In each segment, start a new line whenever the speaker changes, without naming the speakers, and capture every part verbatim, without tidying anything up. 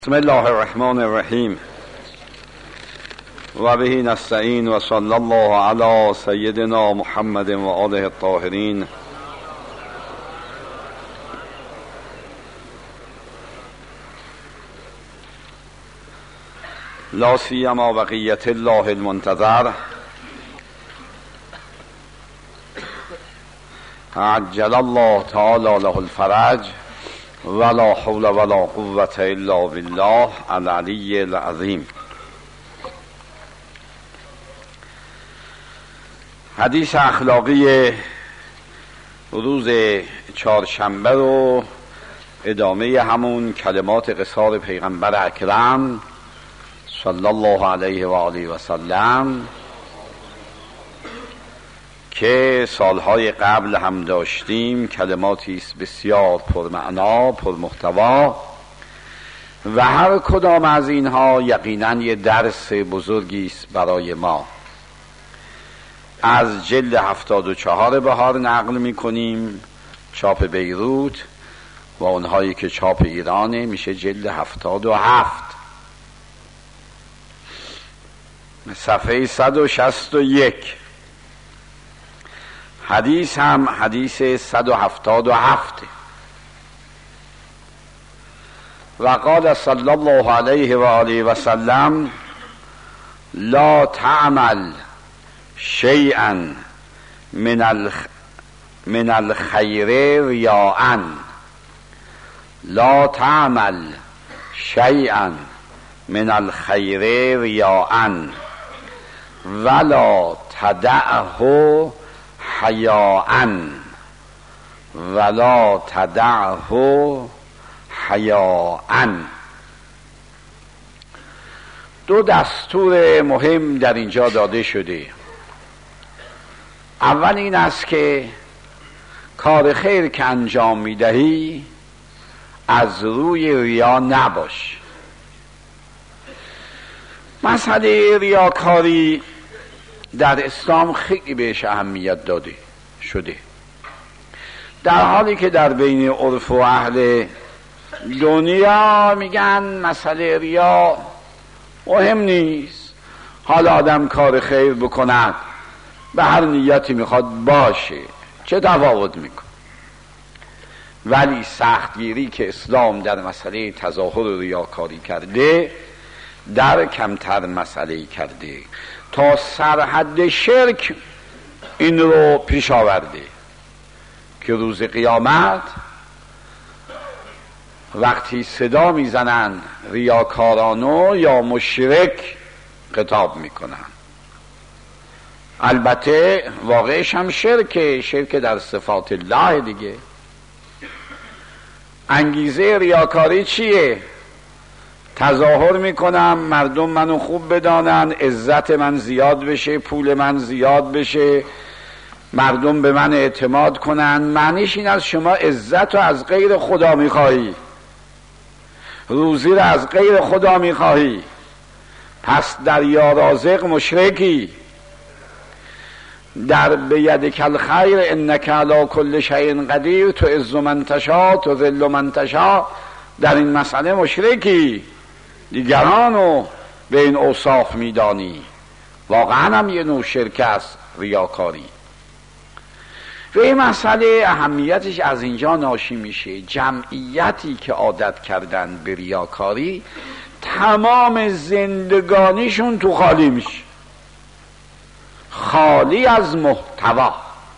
بسم الله الرحمن الرحیم و به نستعین و صلی الله علی سیدنا محمد و آله الطاهرین. لا سیما بقیت الله المنتظر عجل الله تعالی له الفرج ولا حول ولا قوة الا بالله العلی العظیم. حدیث اخلاقی روز چهارشنبه رو ادامه همون کلمات قصار پیغمبر اکرم صلی الله علیه و آله و سلم که سالهای قبل هم داشتیم، کلماتی است بسیار پرمعنا پرمحتوا و هر کدام از اینها یقیناً یه درس بزرگی است برای ما. از جلد هفتاد و چهار بهار نقل میکنیم، چاپ بیروت، و اونهایی که چاپ ایرانه میشه جلد هفتاد و هفت، صفحه صد و شصت و یک. حدیث هم حدیث صد و هفتاد و هفت. و قال صلی الله علیه و آله و سلم لا تعمل شیئا من الخ من الخیر ریاء، لا تعمل شیئا من الخیر ریاء ولا تدعه حیاء ولا تدعه حیاء. دو دستور مهم در اینجا داده شده. اول این است که کار خیر که انجام میدهی از روی ریا نباش. مسئله ریاکاری در اسلام خیلی بهش اهمیت داده شده، در حالی که در بین عرف و اهل دنیا میگن مسئله ریا مهم نیست، حالا آدم کار خیر بکند به هر نیتی میخواد باشه، چه تفاوت میکن. ولی سختگیری که اسلام در مسئله تظاهر ریاکاری کرده در کمتر مسئله کرده، تا سرحد شرک این رو پیش آورده که روز قیامت وقتی صدا میزنن ریاکارانو یا مشرک خطاب میکنن. البته واقعش هم شرکه، شرک در صفات الله دیگه. انگیزه ریاکاری چیه؟ تظاهر میکنم مردم منو خوب بدانن، عزت من زیاد بشه، پول من زیاد بشه، مردم به من اعتماد کنن. معنیش این است شما عزت رو از غیر خدا میخواهی، روزی رو از غیر خدا میخواهی، پس در یا رازق مشرکی. در بیدک الخیر انک علی کل شیء قدیر، تو عز من تشاء تو ذل من تشاء، در این مسئله مشرکی، دیگرانو به این اوصاف میدانی. واقعا هم یه نوع شرک است ریاکاری. و این مسئله اهمیتش از اینجا ناشی میشه جمعیتی که عادت کردن به ریاکاری تمام زندگانیشون تو خالی میشه، خالی از محتوا.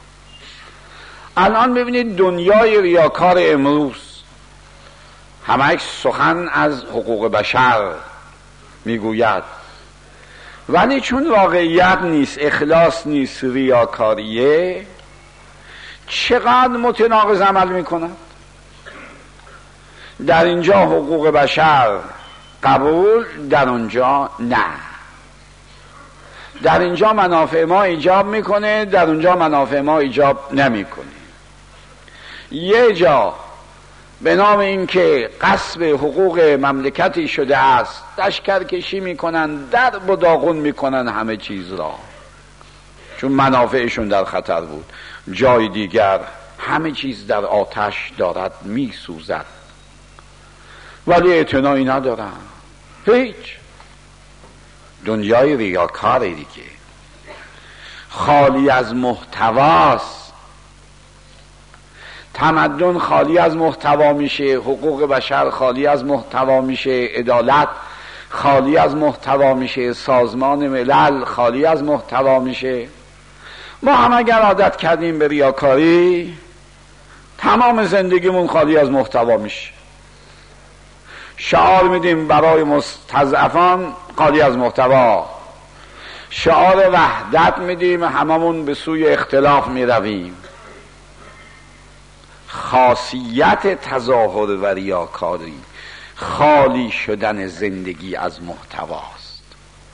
الان ببینید دنیای ریاکار امروز همه سخن از حقوق بشر میگوید، ولی چون واقعیت نیست، اخلاص نیست، ریاکاریه، چقدر متناقض عمل میکنند. در اینجا حقوق بشر قبول، در اونجا نه. در اینجا منافع ما ایجاب میکنه، در اونجا منافع ما ایجاب نمیکنه. یه جا به نام اینکه غصب حقوق مملکتی شده است لشکرکشی میکنن، در و داغون میکنن همه چیز را، چون منافعشون در خطر بود. جای دیگر همه چیز در آتش دارد میسوزد. ولی اعتنایی ندارن. هیچ. دنیای ریاکاره دیگه، خالی از محتواست. تمدن خالی از محتوا میشه، حقوق بشر خالی از محتوا میشه، عدالت خالی از محتوا میشه، سازمان ملل خالی از محتوا میشه. ما هم اگر عادت کردیم به ریاکاری، تمام زندگیمون خالی از محتوا میشه. شعار میدیم برای مستضعفان، خالی از محتوا. شعار وحدت میدیم، هممون به سوی اختلاف میرویم. خاصیت تظاهر و ریاکاری خالی شدن زندگی از محتواست.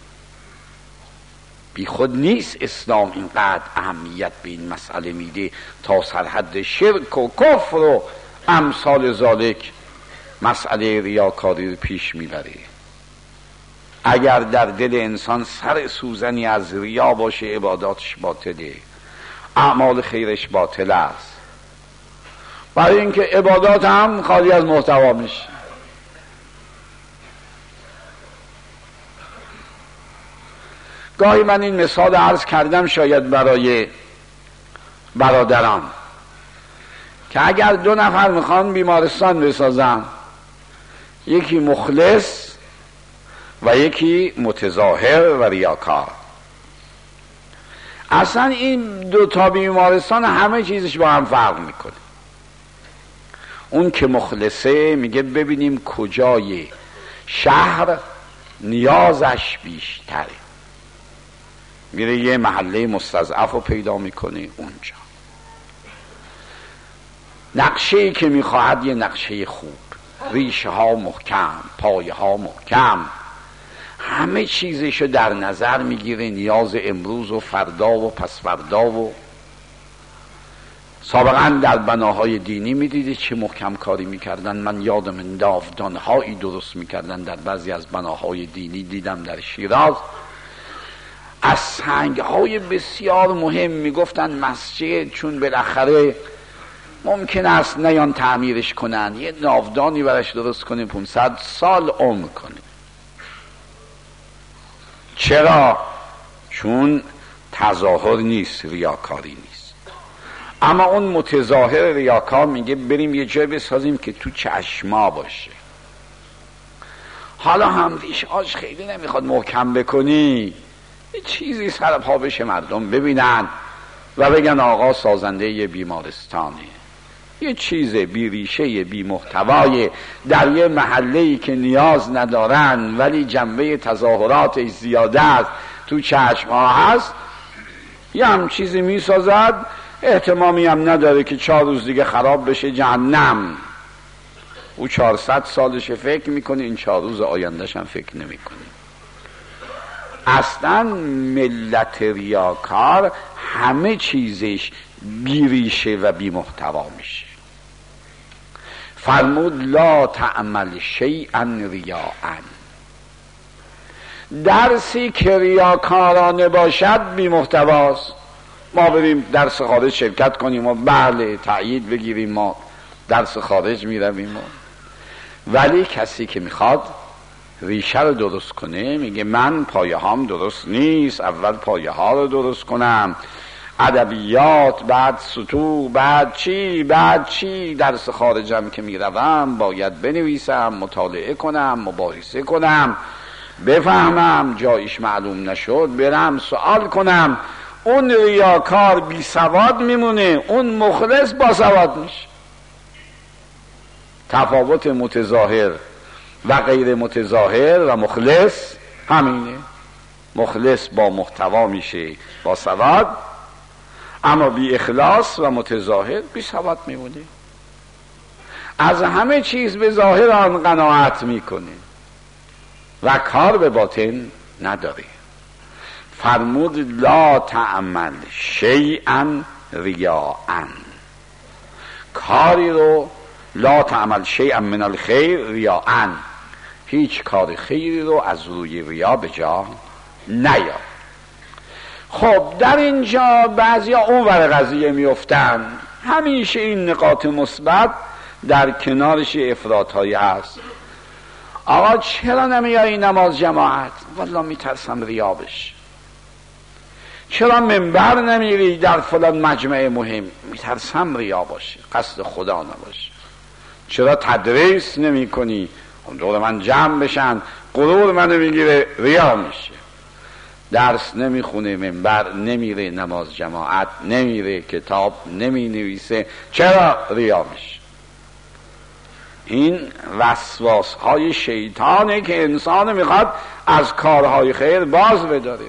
بی خود نیست اسلام اینقدر اهمیت به این مسئله میده تا سرحد شرک و کفر و امثال ذالک مسئله ریاکاری رو پیش میبره. اگر در دل انسان سر سوزنی از ریا باشه، عباداتش باطله، اعمال خیرش باطل است. برای اینکه عبادات هم خالی از محتوا میشه. گاهی من این مثال عرض کردم شاید برای برادران که اگر دو نفر میخوان بیمارستان بسازن، یکی مخلص و یکی متظاهر و ریاکار، اصلا این دو تا بیمارستان همه چیزش با هم فرق میکنه. اون که مخلصه میگه ببینیم کجای شهر نیازش بیشتره، میره یه محله مستضعف رو پیدا میکنه اونجا. نقشه‌ای که میخواهد یه نقشه خوب، ریشه ها محکم، پایه ها محکم، همه چیزشو در نظر میگیره، نیاز امروز و فردا و پس فردا. و سابقا در بناهای دینی میدیدید چه محکم کاری میکردن. من یادم ناودانهایی درست میکردن در بعضی از بناهای دینی، دیدم در شیراز از سنگهای بسیار مهم میگفتن مسجد چون بالاخره ممکن است نیان تعمیرش کنن، یه ناودانی برش درست کنه پونصد سال عمر کنه. چرا؟ چون تظاهر نیست، ریاکاری نیست. اما اون متظاهر ریاکار میگه بریم یه جای بسازیم که تو چشما باشه. حالا هم ریشه‌اش خیلی نمیخواد محکم بکنی، یه چیزی سر پا بشه مردم ببینن و بگن آقا سازنده یه بیمارستانه. یه چیز بی ریشه بی محتوای در یه محله‌ای که نیاز ندارن ولی جنبه تظاهراتش زیاده است، تو چشم ها هست، یه هم چیزی می سازد، احتمامی هم نداره که چهار روز دیگه خراب بشه جهنم. او چهارصد سالش فکر میکنه، این چهار روز آیندهش هم فکر نمیکنه. اصلا ملت ریاکار همه چیزش بی ریشه و بی محتوا میشه. فرمود لا تعمل شیئا ریاء. درسی که ریاکارانه باشد بی محتواست. ما بریم درس خارج شرکت کنیم و بله تأیید بگیریم، ما درس خارج میرویم، ولی کسی که میخواد ریشه رو درست کنه میگه من پایه هام درست نیست، اول پایه ها رو درست کنم، ادبیات، بعد سطوح، بعد چی بعد چی، درس خارجم که میروم باید بنویسم، مطالعه کنم، مباحثه کنم، بفهمم، جایش معلوم نشد برم سوال کنم. اون ریاکار بی سواد میمونه، اون مخلص با سواد میشه. تفاوت متظاهر و غیر متظاهر و مخلص همینه. مخلص با محتوا میشه، با سواد، اما بی اخلاص و متظاهر بی سواد میمونه. از همه چیز به ظاهر آن قناعت میکنه و کار به باطن نداره. فرمود لا تعمل شیئا ریاء. کاری رو لا تعمل شیئا من الخیر ریاء، هیچ کار خیری رو از روی ریا به جا نیار. خب در اینجا بعضیا اون ور قضیه میافتن. همیشه این نقاط مثبت در کنارش افراط‌هایی هست. آقا چرا نمیایی نماز جماعت؟ والله میترسم ریا بشه. چرا منبر نمیری در فلان مجمع مهم؟ میترسم ریا باشه، قصد خدا نباشه. چرا تدریس نمی کنی؟ دور من جمع بشن، غرور منو میگیره، ریا میشه. درس نمیخونه، منبر نمیره، نماز جماعت نمیره، کتاب نمی نویسه، چرا ریا میشه؟ این وسواس های شیطانه که انسان میخواد از کارهای خیر باز بداره.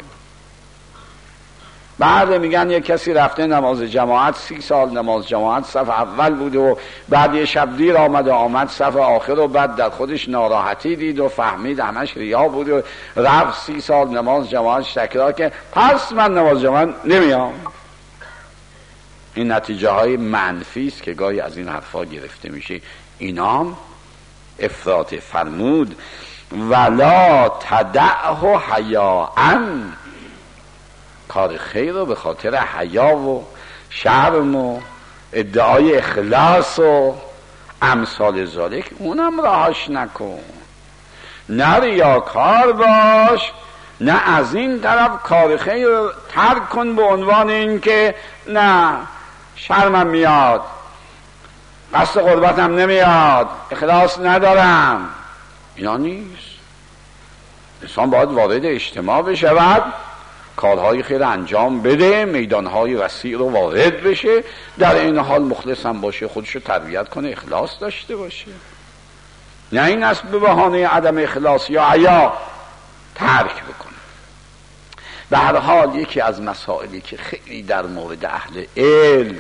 بعد میگن یک کسی رفته نماز جماعت، سی سال نماز جماعت صف اول بوده و بعد یه شب دیر آمد و آمد صف آخر و بعد در خودش ناراحتی دید و فهمید همش ریا بود و رفت سی سال نماز جماعت تکرار که پس من نماز جماعت نمیام. این نتیجه های منفی است که گاهی از این حرفا گرفته میشه. اینام افراط فرمود ولا تدعه حیاءً، کار خیر رو به خاطر حیا و شرم و ادعای اخلاص و امثال ذالک اونم راهش نکن. نه ریاکار باش، نه از این طرف کار خیر رو ترک کن به عنوان این که نه شرمم میاد، قصد قربتم نمیاد، اخلاص ندارم. اینا نیست. انسان باید وارد اجتماع بشود، کارهای خیر انجام بده، میدانهای وسیع رو وارد بشه، در این حال مخلص هم باشه، خودشو تربیت کنه، اخلاص داشته باشه. نه این است به بهانه عدم اخلاص یا حیا ترک بکنه. به هر حال یکی از مسائلی که خیلی در مورد اهل علم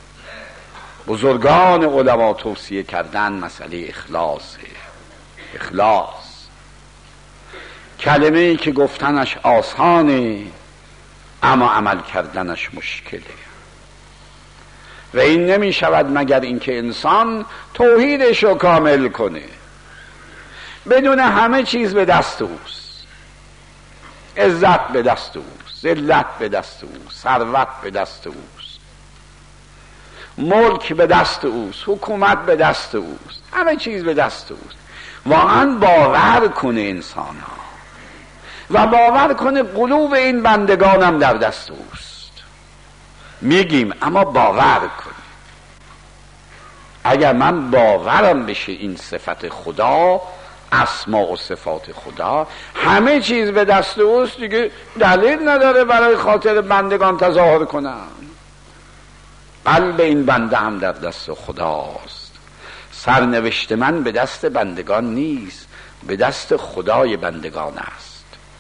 بزرگان علما توصیه کردن مسئله اخلاصه. اخلاص کلمه‌ای که گفتنش آسانه اما عمل کردنش مشکله و این نمی شود مگر اینکه انسان توحیدش رو کامل کنه. بدون همه چیز به دست اوست، عزت به دست اوست، ذلت به دست اوست، ثروت به دست اوست، ملک به دست اوست، حکومت به دست اوست، همه چیز به دست اوست. واقعا باور کنه انسان ها و باور کنه قلوب این بندگانم در دست اوست. میگیم اما باور کنه. اگر من باورم بشه این صفت خدا، اسما و صفات خدا، همه چیز به دست اوست، دیگه دلیل نداره برای خاطر بندگان تظاهر کنم. قلب این بنده هم در دست خداست. سرنوشت من به دست بندگان نیست، به دست خدای بندگان است.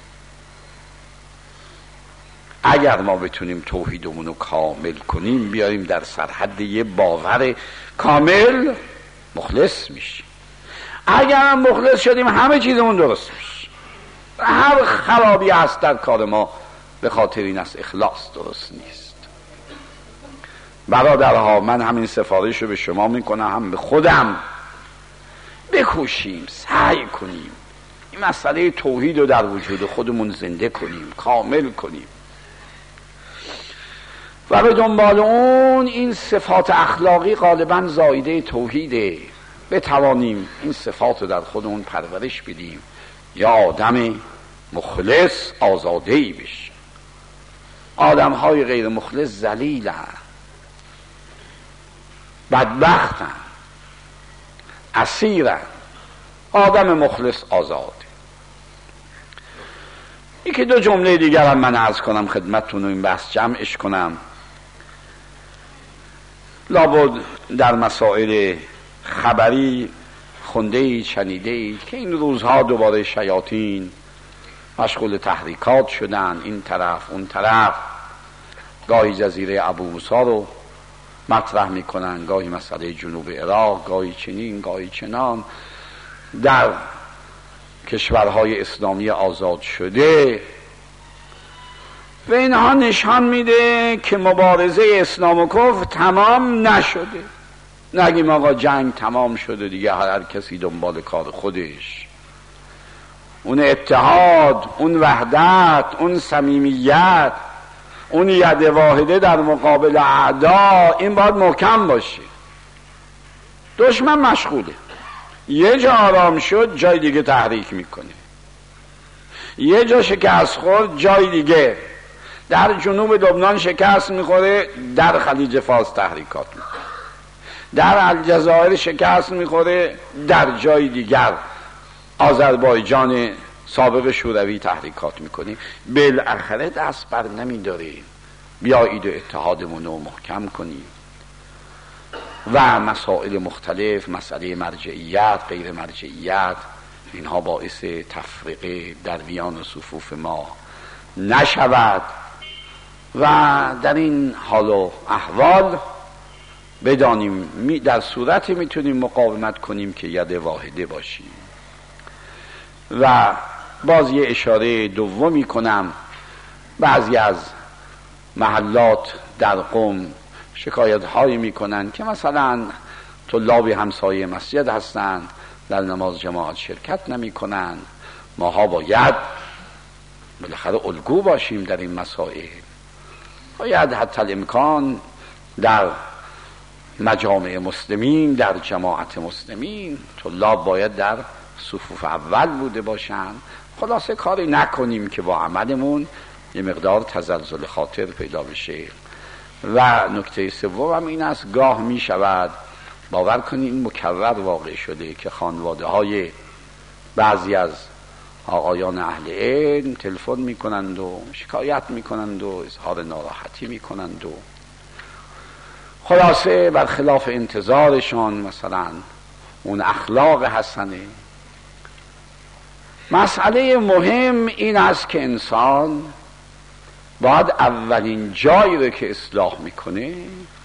اگر ما بتونیم توحیدمون رو کامل کنیم، بیاریم در سرحد یه باور کامل، مخلص میشیم. اگر هم مخلص شدیم همه چیزمون درست میشه. هر خرابی هست در کار ما به خاطر این است اخلاص درست نیست. برادرها، من همین سفارش رو به شما میکنم، هم به خودم، بکوشیم، سعی کنیم این مسئله توحید رو در وجود خودمون زنده کنیم، کامل کنیم و به دنبال اون این صفات اخلاقی غالبا زایده توحیده، بتوانیم این صفات رو در خودمون پرورش بدیم یا آدم مخلص آزاده‌ای بشه. آدم های غیر مخلص ذلیلن، بدبختن، اسیرن. آدم مخلص آزاده. یکی دو جمله دیگر هم من عرض کنم خدمتتون و این بحث جمعش کنم. لابد در مسائل خبری خونده اید، شنیده اید که این روزها دوباره شیاطین مشغول تحریکات شدن، این طرف اون طرف، گاهی جزیره ابو موسی رو مطرح میکنن، گاهی مسئله جنوب عراق، گاهی چنین گاهی چنان. در کشورهای اسلامی آزاد شده و اینها نشان میده که مبارزه اسلام و کفر تمام نشده. نگیم آقا جنگ تمام شده دیگه، هر کسی دنبال کار خودش. اون اتحاد، اون وحدت، اون صمیمیت، اون ید واحده در مقابل اعدا، این باید محکم باشه. دشمن مشغوله، یه جا آرام شد جای دیگه تحریک میکنه، یه جا شکست خورد جای دیگه. در جنوب لبنان شکست میخوره، در خلیج فارس تحریکات میکنه. در الجزایر شکست میخوره، در جای دیگر آذربایجان سابق شوروی تحریکات میکنه. بالاخره دست بر نمیداریم، بیایید و اتحادمون رو محکم کنیم. و مسائل مختلف، مسئله مرجعیت، غیر مرجعیت، اینها باعث تفرقه در میان صفوف ما نشود. و در این حال و احوال بدانیم در صورتی میتونیم مقاومت کنیم که ید واحده باشیم. و باز یه اشاره دومی کنم، بعضی از محلات در قم شکایت هایی میکنن که مثلا طلاب همسایه مسجد هستند، در نماز جماعت شرکت نمی کنن. ماها باید بالاخره الگو باشیم در این مسائل، باید حتی الامکان در مجامع مسلمین، در جماعت مسلمین طلاب باید در صفوف اول بوده باشند. خلاصه کاری نکنیم که با عملمون یه مقدار تزلزل خاطر پیدا بشه. و نکته سوم هم این است، گاه می شود باور کنید این مکرر واقع شده که خانواده های بعضی از آقایان اهل علم تلفن می کنند و شکایت می کنند و اظهار ناراحتی می کنند و خلاصه برخلاف انتظارشان مثلا اون اخلاق حسنه. مسئله مهم این است که انسان باید اولین جایی رو که اصلاح میکنه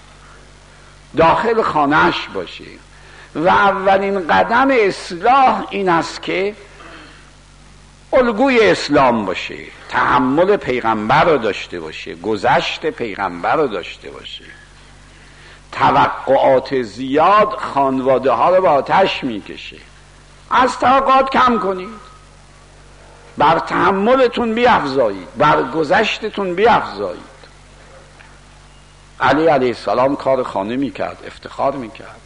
داخل خانهش باشه و اولین قدم اصلاح این است که الگوی اسلام باشه، تحمل پیغمبر رو داشته باشه، گذشت پیغمبر رو داشته باشه. توقعات زیاد خانواده ها رو به آتش میکشه. از توقعات کم کنید، بر تحملتون بیافزایید، بر گذشتتون بیافزایید. علی علیه السلام کار خانه میکرد، افتخار میکرد.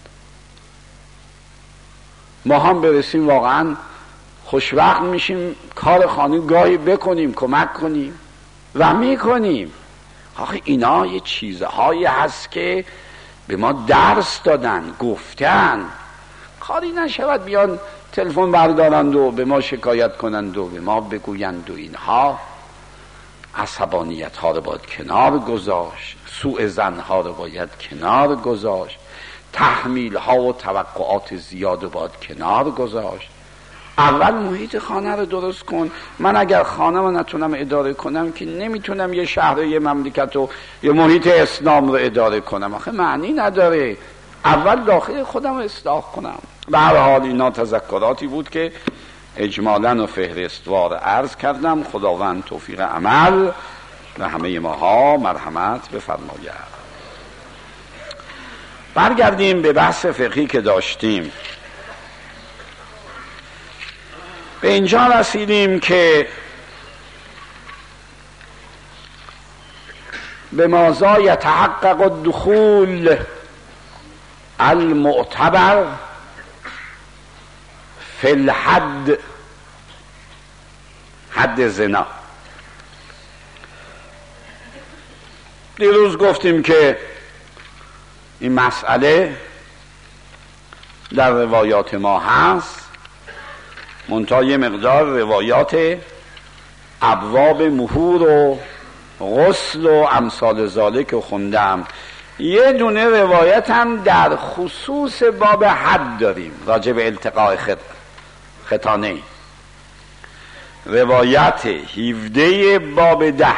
ما هم برسیم واقعا خوشوقت میشیم کار خانه گاهی بکنیم، کمک کنیم و میکنیم. آخه اینا یه چیزهایی هست که به ما درس دادن، گفتن. کاری نشود بیان تلفن بردارند و به ما شکایت کنند و به ما بگویند و اینها. عصبانیت ها رو باید کنار گذاشت، سوء ظن ها رو باید کنار گذاشت، تحمیل ها و توقعات زیاد رو باید کنار گذاشت. اول محیط خانه رو درست کن. من اگر خانه رو نتونم اداره کنم که نمیتونم یه شهر، یه مملکت و یه محیط اسلام رو اداره کنم. آخه معنی نداره. اول داخل خودم رو اصلاح کنم. به هر حال اینا تذکراتی بود که اجمالاً و فهرستوار عرض کردم. خداوند توفیق عمل و همه ماها مرحمت بفرماید. برگردیم به بحث فقهی که داشتیم. به اینجا رسیدیم که به ماذا یتحقق الدخول المعتبر فی الحد، حد زنا. دیروز گفتیم که این مسئله در روایات ما هست، منتها یه مقدار روایات ابواب مهور و غسل و امثال ذالک که خوندم. یه دونه روایت هم در خصوص باب حد داریم راجع به التقاء ختانه، روایت هفده باب ده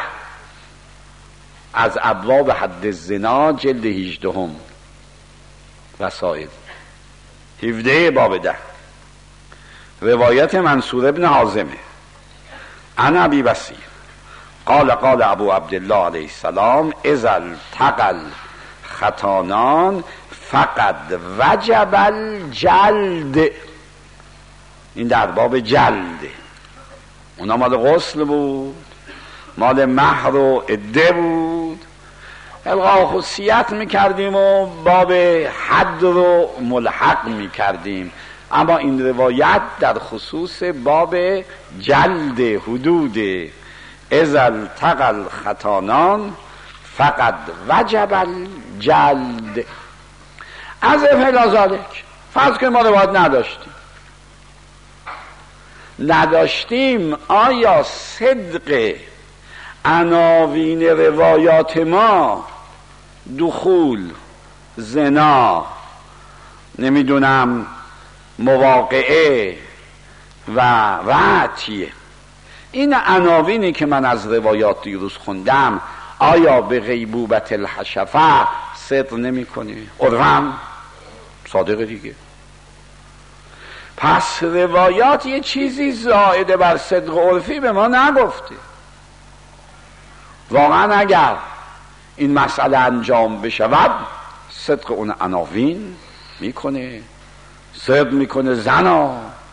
از ابواب حد الزنا جلد هجدهم رسائل، هفده باب ده، روایت منصور ابن حازمه عن ابی بصیر قال قال ابو عبدالله علیه السلام اذا التقى الختانان فقد وجب الجلد. این در باب جلده. اونا مال غسل بود، مال مهر و عده بود. الغا خصیت میکردیم و باب حد رو ملحق میکردیم. اما این روایت در خصوص باب جلد حدود ازل تقل خطانان فقط وجب الجلد. از افعل ذالک، فرض کنیم ما روایت نداشتیم نداشتیم آیا صدق عناوین روایات ما دخول، زنا، نمیدونم مواقعه و رعتیه، این عناوینی که من از روایات دیروز خوندم آیا به غیبوبت الحشفه صدق نمی کنی؟ عرفم صادقه دیگه. پس روایات یه چیزی زائده بر صدق عرفی به ما نگفته. واقعا اگر این مسئله انجام بشود صدق اون عناوین میکنه، صدق میکنه زنا،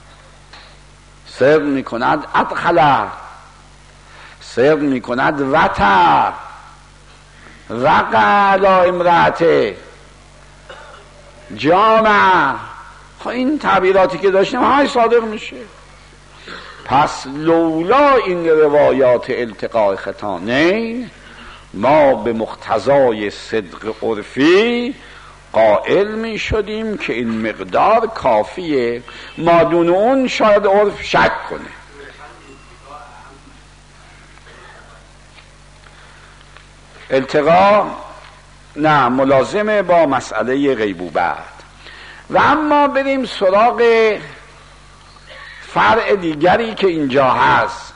صدق میکند ادخله، صدق میکند وتر، وقع علی امرأته، جامع. خب این تعبیراتی که داشتیم های صادق میشه. پس لولا این روایات التقاء ختانین ما به مقتضای صدق عرفی قائل می شدیم که این مقدار کافیه، ما دون اون شاید عرف شک کنه. التقاء نه ملازمه با مسئله غیبوبت. و اما بریم سراغ فرع دیگری که اینجا هست.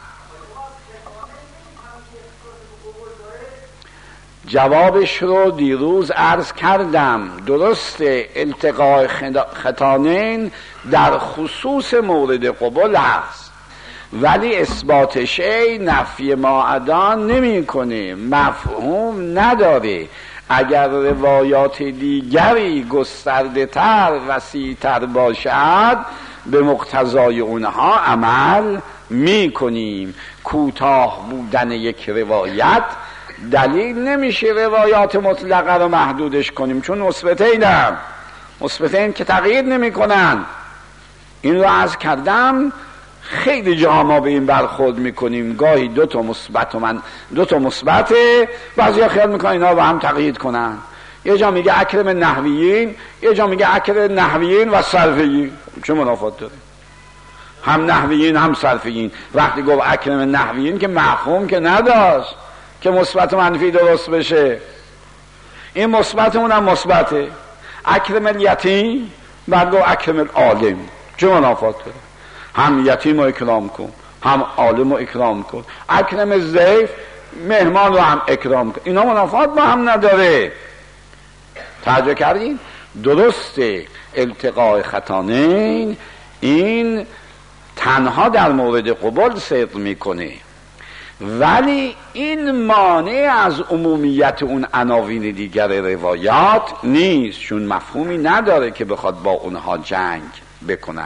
جوابش رو دیروز عرض کردم. درست التقاء ختانین در خصوص مورد قبول هست، ولی اثبات شیء نفی ما نمی کنه، مفهوم نداره. اگر روایات دیگری گسترده تر وسیع تر باشد به مقتضای اونها عمل می کنیم. کوتاه بودن یک روایت دلیل نمیشه روایات مطلقه رو محدودش کنیم، چون مثبتین هم مثبتین که تغییر نمی کنن. این رو عرض کردم. خیلی جا ما به این برخورد میکنیم، گاهی دو تا مثبت و من دو تا مثبته، بعضیا خیال میکنن اینا با هم تقیید کنن. یه جا میگه اکرم نحویین، یه جا میگه اکرم نحویین و صرفیین. چه منافات داره؟ هم نحویین هم صرفیین. وقتی گفت اکرم نحویین که مفهوم که نداشت که مثبت و منفی درست بشه. این مثبت اونم مثبته. اکرم الیتیم بعد گفت اکرم العالم. چه منافات داره؟ هم یتیم رو اکرام کن، هم عالم رو اکرام کن. اکرم ضیف، مهمان رو هم اکرام کن. اینا منافات با هم نداره. توجه کردین؟ درسته التقاء ختانین این تنها در مورد قبول صدق میکنه، ولی این مانع از عمومیت اون عناوین دیگر روایات نیست، چون مفهومی نداره که بخواد با اونها جنگ بکنه.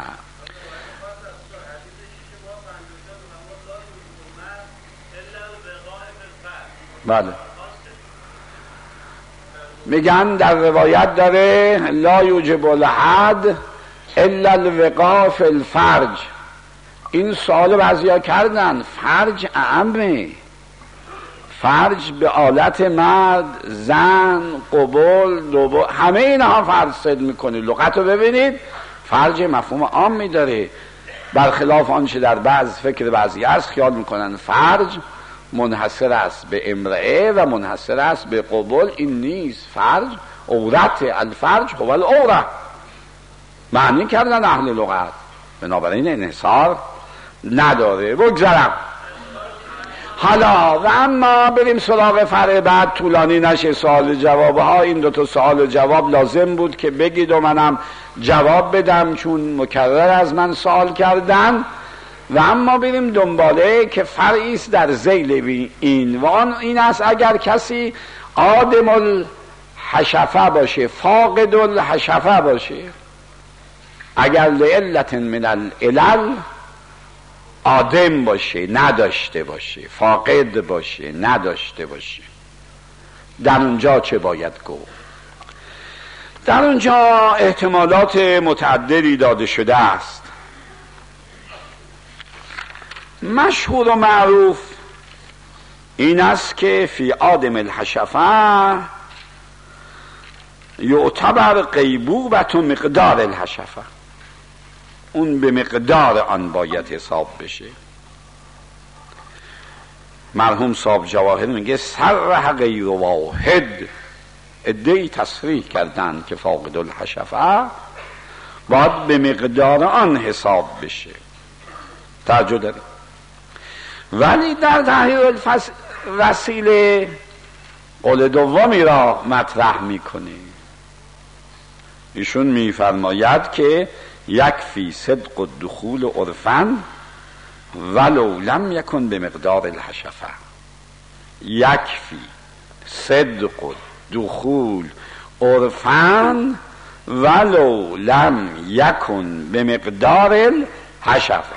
بله میگن در روایت داره لا یوجب الحد الا الوقاء فی الفرج. این سوال بعضیا کردن، فرج اعمه، فرج به آلت مرد، زن، قبول، دوبول، همه اینها فرج صد میکنه. لغت رو ببینید، فرج مفهوم عامی داره، برخلاف آنچه در بعض فکر بعضی هست خیال میکنن فرج منحصر است به امرأه و منحصر است به قبول. این نیست. فرج عورت، الفرج هو العوره معنی کردن اهل لغت، بنابراین انحصار نداره. بگذارم حالا. و اما بریم سراغ فرع بعد، طولانی نشه سوال جواب ها. این دو تا سوال جواب لازم بود که بگید و منم جواب بدم، چون مکرر از من سوال کردن. و اما بریم دنباله که فرعی است در ذیل این و آن. این است اگر کسی آدم الحشفه باشه، فاقد الحشفه باشه، اگر لعلت من العلل آدم باشه، نداشته باشه، فاقد باشه، نداشته باشه، در اونجا چه باید گفت؟ در اونجا احتمالات متعددی داده شده است. مشهور و معروف این است که فی آدم الحشفه یعتبر غیبوبة مقدار الحشفه، اون به مقدار آن باید حساب بشه. مرحوم صاحب جواهر میگه صرح غیر واحد، ادعی تصریح کردن که فاقد الحشفه باید به مقدار آن حساب بشه. توجه دارید؟ ولی در تحریر الوسیله قول دومی را مطرح میکنه. ایشون میفرماید که یکفی صدق الدخول عرفاً ولو لم یکن به مقدار الحشفه. یکفی صدق الدخول عرفاً ولو لم یکن به مقدار الحشفه.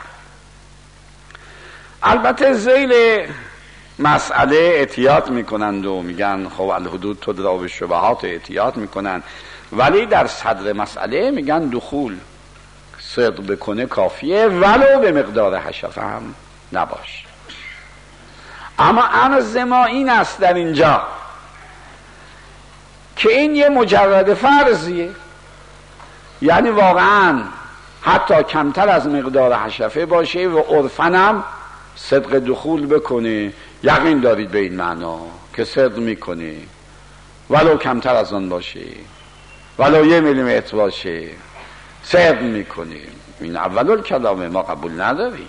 البته ذیل مسئله احتیاط میکنند و میگن خب الحدود تدرا بالشبهات، احتیاط میکنند، ولی در صدر مسئله میگن دخول صدق بکنه کافیه ولو به مقدار حشفه هم نباش. اما عرض ما این است در اینجا که این یه مجرد فرضیه، یعنی واقعا حتی کمتر از مقدار حشفه باشه و عرفاً هم صدق دخول بکنه. یقین دارید به این معنا که صدق میکنه ولو کمتر از آن باشه، ولو یه میلیمتر باشه صدق میکنه. این اول کلامه ما قبول نداریم.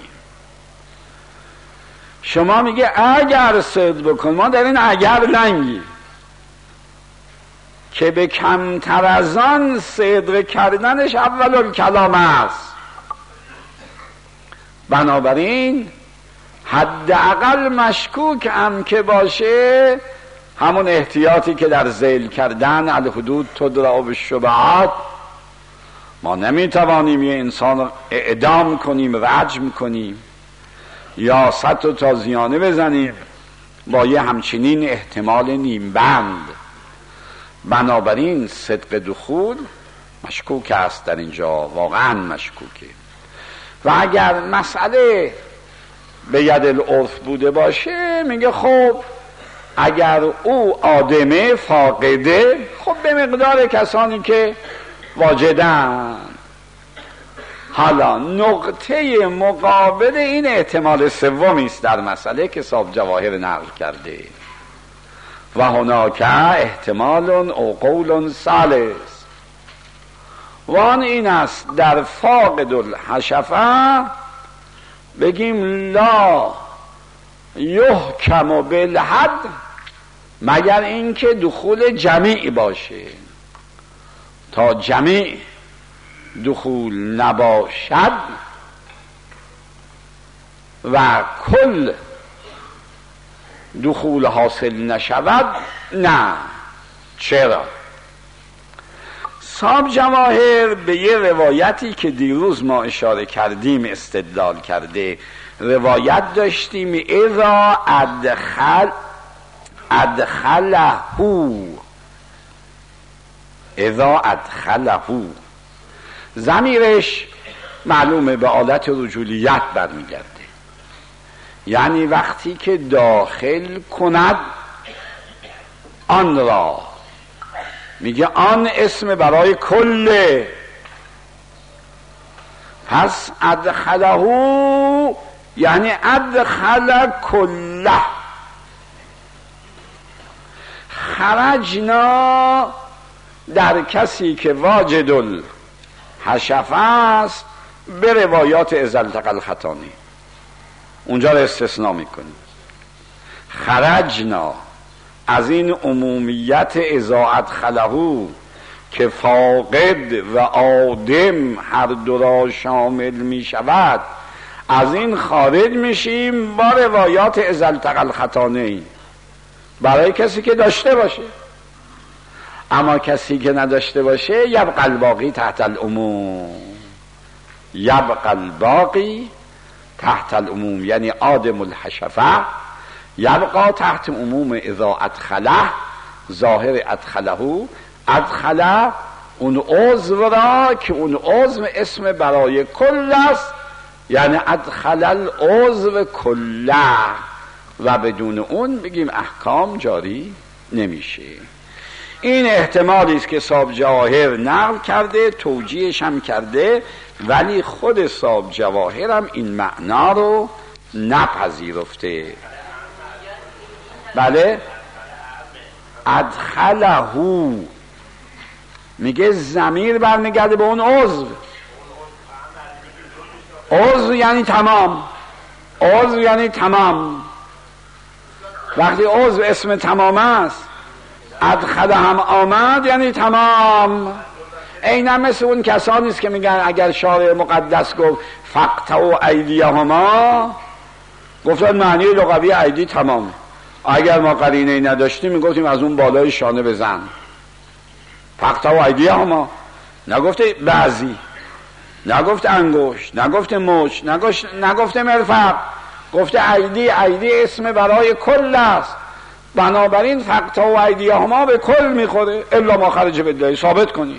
شما میگه اگر صدق بکن، ما در این اگر لنگی که به کمتر از آن صدق کردنش اول کلام است. بنابراین حداقل مشکوک هم که باشه، همون احتیاطی که در ذیل کردن الحدود تدرا بالشبهات، ما نمیتوانیم یه انسان اعدام کنیم، رجم کنیم یا صد و تازیانه بزنیم با یه همچنین احتمال نیم بند. بنابراین صدق دخول مشکوک است در اینجا، واقعا مشکوکه. و اگر مسئله به ید العرف بوده باشه، میگه خب اگر او آدمه فاقده، خب به مقدار کسانی که واجدن. حالا نقطه مقابل این احتمال سومی است در مسئله که صاحب جواهر نقل کرده، و هناک احتمال او قول ثالث، و آن این است در فاقد الحشفه بگیم لا یحکم بالحد مگر اینکه دخول جمیع باشه. تا جمیع دخول نباشد و کل دخول حاصل نشود، نه. چرا؟ صاحب جواهر به یه روایتی که دیروز ما اشاره کردیم استدلال کرده. روایت داشتیم اذا ادخل ادخله اذا ادخله، ضمیرش معلومه به آلت رجولیت برمیگرده، یعنی وقتی که داخل کند آن را. میگه آن اسم برای کله، پس ادخله یعنی ادخل کله. خرجنا در کسی که واجد الحشفه است به روایات اذا التقى الخطانی، اونجا رو استثناء میکنیم. خرجنا از این عمومیت اذا ادخله که فاقد و آدم هر دو را شامل می شود، از این خارج میشیم با روایات اذا التقى الخطانی برای کسی که داشته باشه. اما کسی که نداشته باشه یبقى الباقی تحت العموم، یبقى الباقی تحت العموم، یعنی آدم الحشفه یبقى تحت عموم اذا ادخله. ظاهر ادخله ادخله اون عضو را که اون عضو اسم برای کل است، یعنی ادخل العضو کله، و بدون اون بگیم احکام جاری نمیشه. این احتمالی است که صاحب جواهر نقل کرده، توجیهش هم کرده، ولی خود صاحب جواهر هم این معنا رو نپذیرفته. بله، ادخلهو میگه ضمیر برمیگرده به اون عضو. عضو یعنی تمام، عضو یعنی تمام. وقتی عضو اسم تمام است، ادخله هم آمد یعنی تمام. عیناً مثل اون کسانی است که میگن اگر شارع مقدس گفت فقطعوا ایدیهما، گفتن معنی لغوی ایدی تمام. اگر ما قرینه نداشتیم میگفتیم از اون بالای شانه بزن. فقطعوا ایدیهما نگفته بعضی، نگفته انگشت، نگفته مچ، نگفته مرفق، گفته ایدی. ایدی اسم برای کل است، بنابراین فقطعوا ایدیهما به کل میخوره. الا ما خرج بالله، ثابت کنی.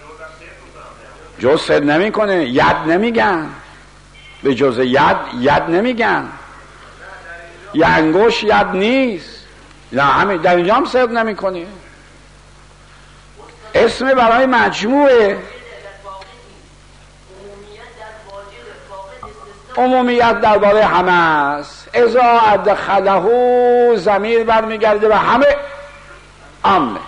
جز صد نمی کنه، ید نمیگن، به جز ید ید نمیگن، یه انگوش ید نیست، نه همین در اینجا هم صد نمی کنه. اسم برای مجموعه، عمومیت درباره همه است. اذا ادخله ضمیر برمیگرده به همه، عامه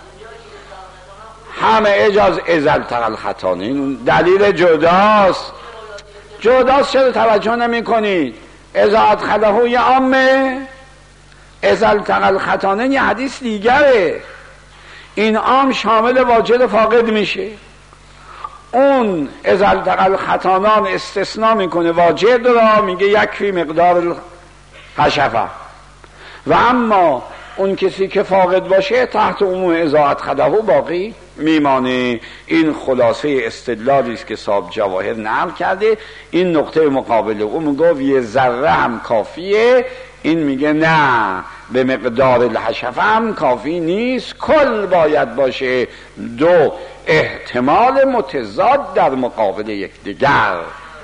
همه اجاز ازل تقل خطانین. دلیل جداست. جداست چرا توجه نمی کنید؟ اذا ادخله یه عامه، ازل تقل خطانین یه حدیث دیگره. این عام شامل واجد فاقد میشه. اون ازل تقل خطانان استثناء میکنه واجد را، میگه یکفی مقدار الحشفه. و اما اون کسی که فاقد باشه تحت عموم اذا ادخله باقی میمانه. این خلاصه استدلالی است که صاحب جواهر نقل کرده. این نقطه مقابل اون میگه یه ذره هم کافیه، این میگه نه، به مقدار الحشفه هم کافی نیست، کل باید باشه. دو احتمال متضاد در مقابل یکدیگر.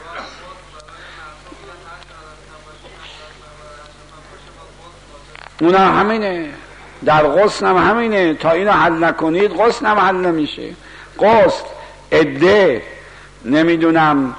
اونا همینه، در غسل هم همینه. تا اینو حل نکنید غسل هم حل نمیشه. غسل، عده، نمیدونم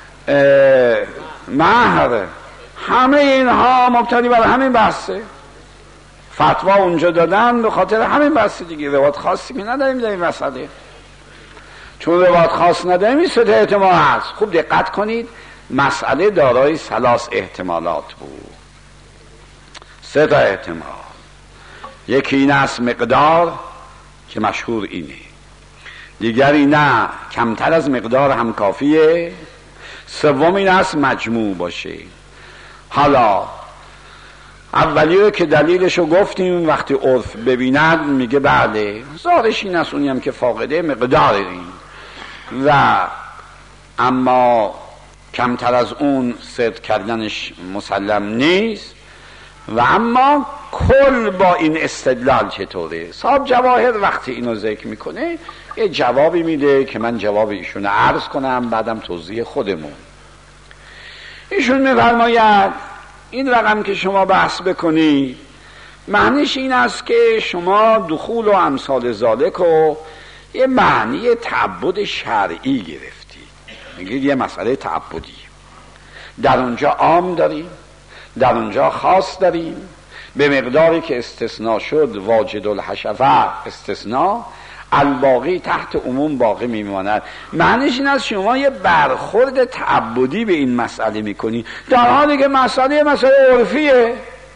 مهر، همه اینها مبتنی بر همین بحثه. فتوا اونجا دادن به خاطر همین بحثه دیگه. روایت خاصی که نداریم در این مسئله. چون روایت خاص نداریم این سه تا احتمال هست. خوب دقت کنید، مسئله دارای ثلاث احتمالات بود. سه تا احتمال. یکی این است مقدار که مشهور اینه، دیگری نه کمتر از مقدار هم کافیه، سوم این است مجموع باشه. حالا اولی رو که دلیلشو گفتیم، وقتی عرف ببیند میگه بله ظاهرش این است، اونی هم که فاقده مقدار این، و اما کمتر از اون صدق کردنش مسلم نیست. و اما کل با این استدلال چطوره؟ صاحب جواهر وقتی اینو ذکر میکنه یه جوابی میده که من جواب ایشون عرض کنم، بعدم توضیح خودمون. ایشون میفرماید این رقم که شما بحث بکنی معنیش این است که شما دخول و امثال ذالک و یه معنی تعبد شرعی گرفتی. میگید یه مسئله تعبدی، در اونجا عام داریم، در اونجا خاص داریم، به مقداری که استثناء شد واجد الحشفه استثناء، الباقی تحت عموم باقی میماند. معنیش این است شما یه برخورد تعبدی به این مسئله میکنی، در حالی که مسئله مسئله عرفیه.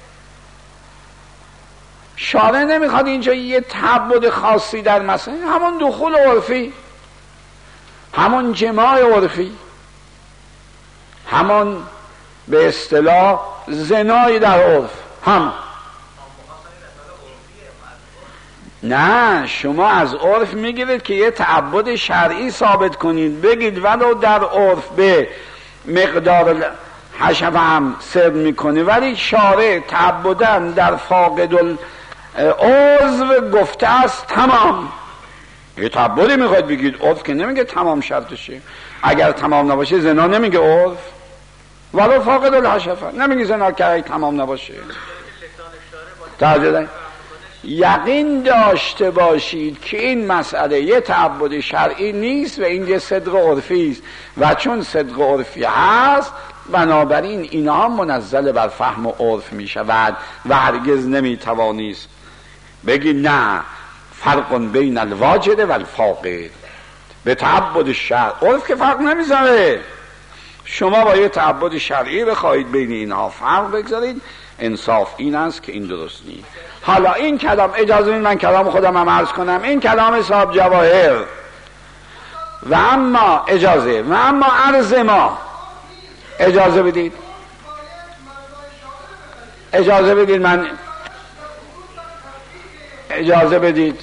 شارع نمیخواد اینجا یه تعبد خاصی در مسئله، همون دخول عرفی، همون جماع عرفی، همون به اصطلاح زنای در عرف. هم نه، شما از عرف میگیرید که یه تعبد شرعی ثابت کنید، بگید ولو در عرف به مقدار حشفه هم صدق میکنه، ولی شارع تعبدن در فاقد العضو گفته است تمام. یه تعبدی میخواید بگید، عرف که نمیگه تمام شرطشه. اگر تمام نباشه زنا نمیگه عرف، ولو فاقد الحشفه نمیگه زنا که تمام نباشه. توجه یقین داشته باشید که این مسئله یه تعبد شرعی نیست و این یه صدق عرفی است و چون صدق عرفی هست بنابراین اینها منزل بر فهم و عرف می شود و هرگز نمی توانیست بگی نه فرق بین الواجد و الفاقد به تعبد شرع. عرف که فرق نمیذاره. شما با یه تعبد شرعی بخواهید بین اینها فرق بگذارید، انصاف این است که این درست نیست. حالا این کلام، اجازه این من کلام خودم هم عرض کنم، این کلام صاحب جواهر و اما اجازه و اما عرض ما، اجازه بدید اجازه بدید من اجازه بدید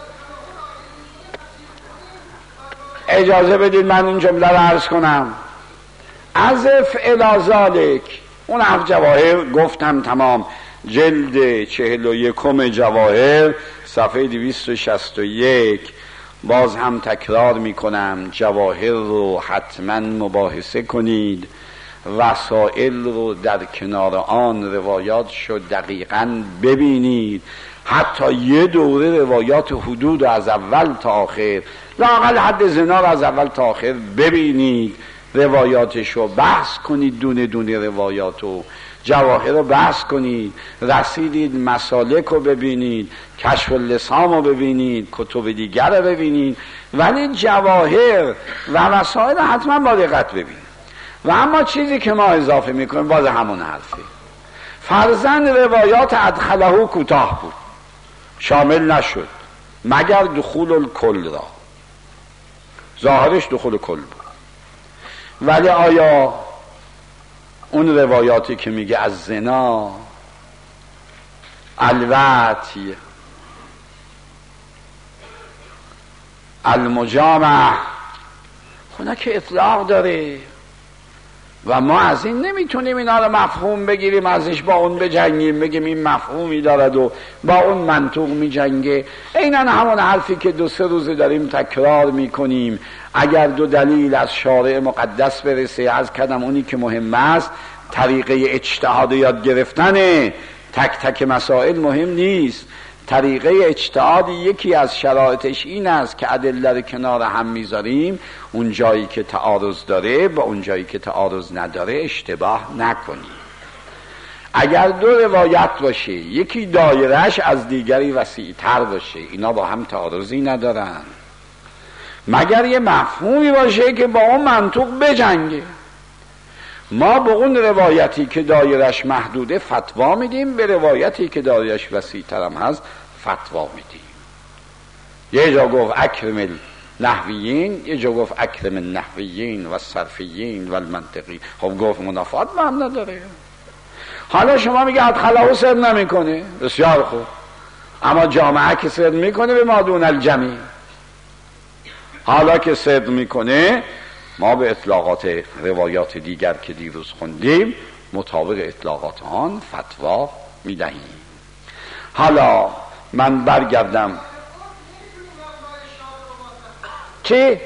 اجازه بدید من این جمله رو عرض کنم. عزف الی ذالک، اون حرف جواهر گفتم تمام، جلد چهل و یکم جواهر صفحه دویست و شصت و یک. باز هم تکرار میکنم جواهر رو حتما مباحثه کنید، وسائل رو در کنار آن روایات شد دقیقاً ببینید، حتی یه دوره روایات حدود از اول تا آخر، لااقل حد زنا رو از اول تا آخر ببینید، روایاتشو بحث کنید، دونه دونه روایاتو جواهر رو بحث کنید، رسیدید مسالک رو ببینید، کشف اللسان رو ببینید، کتب دیگر رو ببینید، ولی جواهر و مسائل حتما با دقت ببینید. و اما چیزی که ما اضافه میکنیم باز همون حرفه، فرزند روایات ادخله کوتاه بود، شامل نشد مگر دخول الکل را، ظاهرش دخول کل بود. ولی آیا اون روایاتی که میگه از زنا، الوتی، المجامع، خونه که اطلاق داره و ما از این نمیتونیم اینا رو مفهوم بگیریم، ازش با اون بجنگیم، بگیم این مفهومی دارد و با اون منطوق میجنگه. اینن همون حرفی که دو سه روز داریم تکرار میکنیم. اگر دو دلیل از شارع مقدس برسه، از کدام اونی که مهم است طریقه اجتهاد یاد گرفتنه، تک تک مسائل مهم نیست. طریقه اجتهاد یکی از شرایطش این است که ادله رو کنار هم میذاریم، اون جایی که تعارض داره با اون جایی که تعارض نداره اشتباه نکنیم. اگر دو روایت باشه یکی دایرهش از دیگری وسیع‌تر باشه، اینا با هم تعارضی ندارن مگر یه مفهومی باشه که با اون منطوق بجنگه. ما به اون روایتی که دایرش محدوده فتوا میدیم، به روایتی که دایرش وسیع‌تر هم هست فتوا میدیم. یه جا گفت اکرم النحویین، یه جا گفت اکرم النحویین و الصرفیین و المنطقی. خب گفت منافات با هم نداره. حالا شما میگه ادخله صدق نمیکنه، بسیار خوب، اما جامعه که صدق میکنه به ما دون الجمی. حالا که صدق میکنه ما به اطلاقات روایات دیگر که دیروز خوندیم مطابق اطلاقات آن فتوا میدهیم. حالا من برگردم چی؟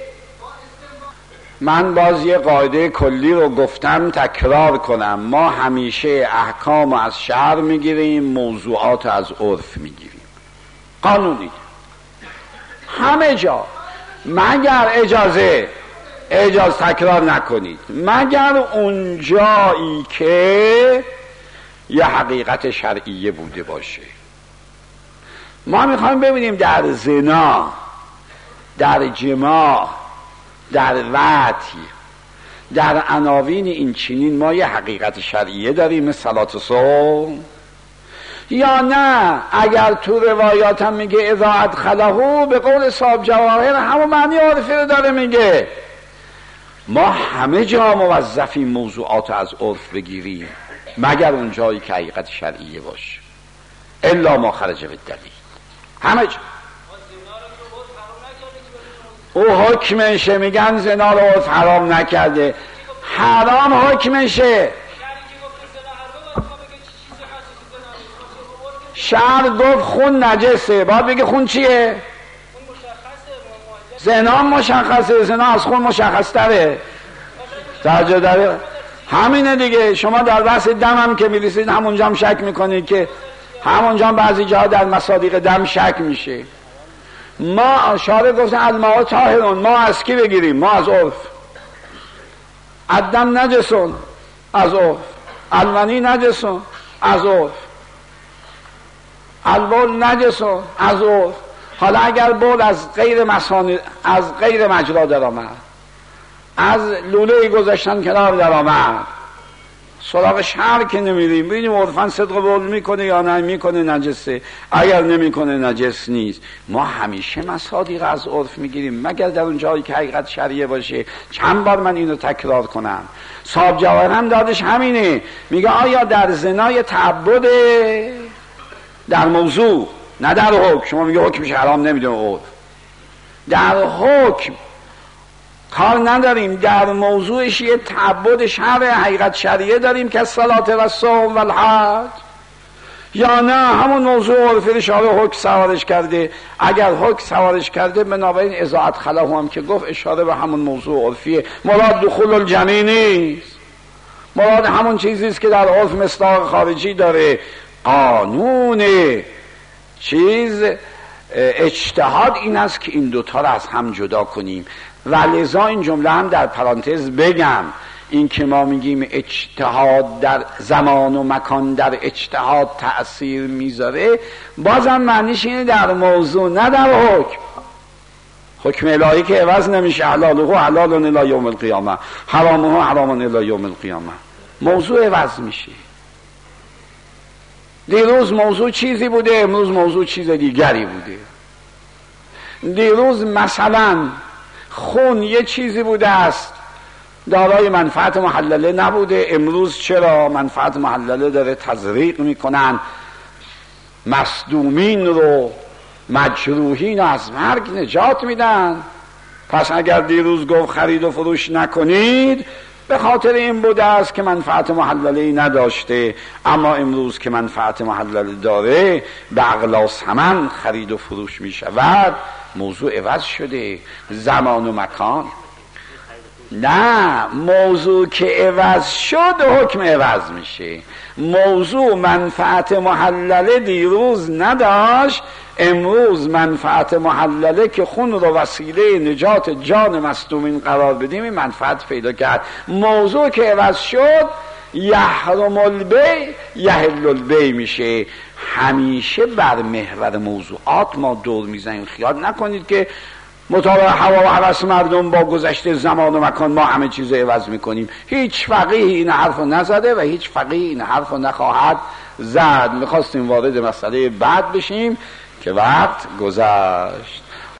من باز یه قاعده کلی رو گفتم تکرار کنم، ما همیشه احکام از شرع میگیریم، موضوعات از عرف میگیریم، قانونی همه جا، مگر اجازه اجازه تکرار نکنید، مگر اون جایی که یه حقیقت شرعیه بوده باشه. ما میخوایم ببینیم در زنا، در جماع، در وطی، در عناوین این چنین ما یه حقیقت شرعیه داریم مثل صلات صبح، یا نه اگر تو روایات هم میگه اذا ادخله به قول صاحب جواهر همون معنی عرفی رو داره میگه. ما همه جا موظفیم موضوعات از عرف بگیریم مگر اون جایی که حقیقت شرعیه باشه، الا ما خرج بالدلیل. همه جا او حکمشه، میگن زنا رو عرف حرام نکرده، حرام حکمشه. شرع گفت خون نجسه، باید بگه خون چیه؟ زنا مشخصه، زنا از خون مشخص تره. توجه داره؟ همینه دیگه. شما در بحث دم هم که میرسید همونجا هم شک میکنید که همونجا هم بعضی جاها در مصادیق دم شک میشه. ما شارع گفتن الماء طاهرون، ما از کی بگیریم؟ ما از عرف. الدم نجسون، از عرف. المنی نجسون، از عرف. البول نجسون، از عرف. حالا اگر بول از غیر مسانی، از غیر مجرا در آمد، از لوله گذاشتن کنار در آمد، سراغ شهر که نمیریم ببینیم عرفاً صدق بول میکنه یا نه میکنه نجسه، اگر نمیکنه نجس نیست. ما همیشه مصادیق از عرف میگیریم مگر در اون جایی که حقیقت شریعه باشه. چند بار من اینو تکرار کنم. صاحب جواهر هم دادش همینه، میگه آیا در زنای تعبد در موضوع نه در حکم، شما میگه حکمش حرام نمیدونه عرف، در حکم کار نداریم، در موضوعش یه تعبد شرع حقیقت شریعه داریم که صلات و صوم و الحج، یا نه همون موضوع عرفی شارع حکم سوارش کرده. اگر حکم سوارش کرده بنابراین اضاعت خلاه هم که گفت اشاره به همون موضوع عرفیه. مراد دخول الجمی نیست، مراد همون چیزیست که در عرف مصداق خارجی داره. قانون چیز اجتهاد این است که این دوتا را از هم جدا کنیم. و لذا این جمله هم در پرانتز بگم، این که ما میگیم اجتهاد در زمان و مکان در اجتهاد تأثیر میذاره، بازم معنیش اینه در موضوع نه در حکم. حکم الهی که عوض نمیشه، حلاله حلال الی یوم القیامه، حرامه حرام الی یوم القیامه. موضوع عوض میشه. دیروز موضوع چیزی بوده، امروز موضوع چیز دیگری بوده. دیروز مثلا خون یه چیزی بوده است دارای منفعت محلله نبوده، امروز چرا منفعت محلله داره تزریق میکنن، مصدومین رو مجروحین رو از مرگ نجات میدن. پس اگر دیروز گفت خرید و فروش نکنید به خاطر این بوده است که منفعت محلله نداشته، اما امروز که منفعت محلله داره به اغلا ثمن خرید و فروش میشود. موضوع عوض شده، زمان و مکان. نه، موضوع که عوض شد حکم عوض میشه. موضوع منفعت محلله دیروز نداشت، امروز منفعت محلله که خون رو وسیله نجات جان مصدومین قرار بدیم این منفعت پیدا کرد. موضوع که عوض شد یحرم البیع یحل البیع میشه. همیشه بر محور موضوعات ما دور میزنیم. خیال نکنید که مطابق هوا و هوس مردم با گذشته زمان و مکان ما همه چیز عوض میکنیم. هیچ فقیه این حرف رو نزده و هیچ فقیه این حرف رو نخواهد زد. میخواستیم وارد مسئله بعد بشیم که وقت گذشت.